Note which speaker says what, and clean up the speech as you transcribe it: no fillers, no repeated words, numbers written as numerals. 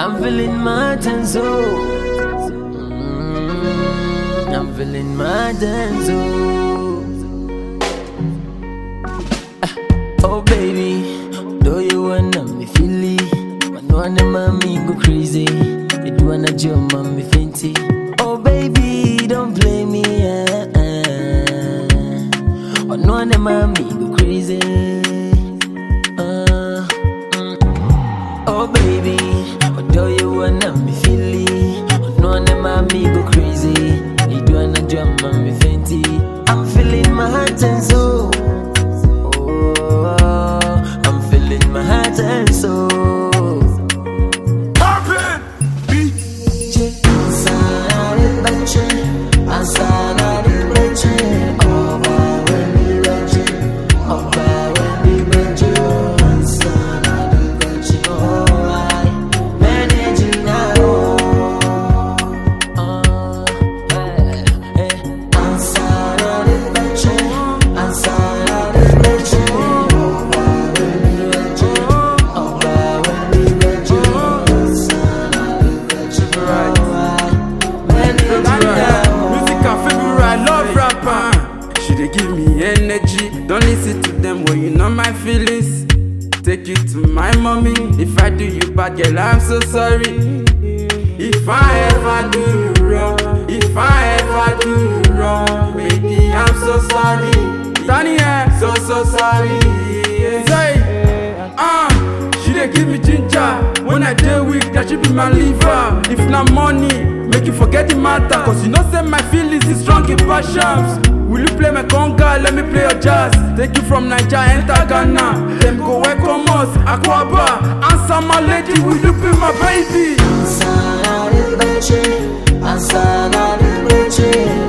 Speaker 1: I'm feeling mad and so. I'm feeling mad and so. Oh baby, do you wanna me feel it? But no one mommy go crazy. You do wanna jump on me fainty. Oh baby, don't play me. But no one mommy go crazy. Oh baby, do you wanna me feel it? But no one mommy go crazy. You do wanna jump on me fainty. I'm feeling my heart and soul. My heart and soul.
Speaker 2: Open beat. She dey give me energy. Don't listen to them when you know my feelings. Take you to my mommy. If I do you bad, girl, I'm so sorry. If I ever do you wrong, if I ever do you wrong, baby, I'm so sorry. Daniel, so sorry. Say, she dey give me ginger. When I dey weak, that she be my liver. If not money, make you forget the matter. Cause you know say my feelings is strong in passions. Will you play my conga? Let me play your jazz. Take you from Nigeria, enter Ghana. Them go welcome us, Aquaba. Answer my lady, will you be my baby?
Speaker 1: Answer,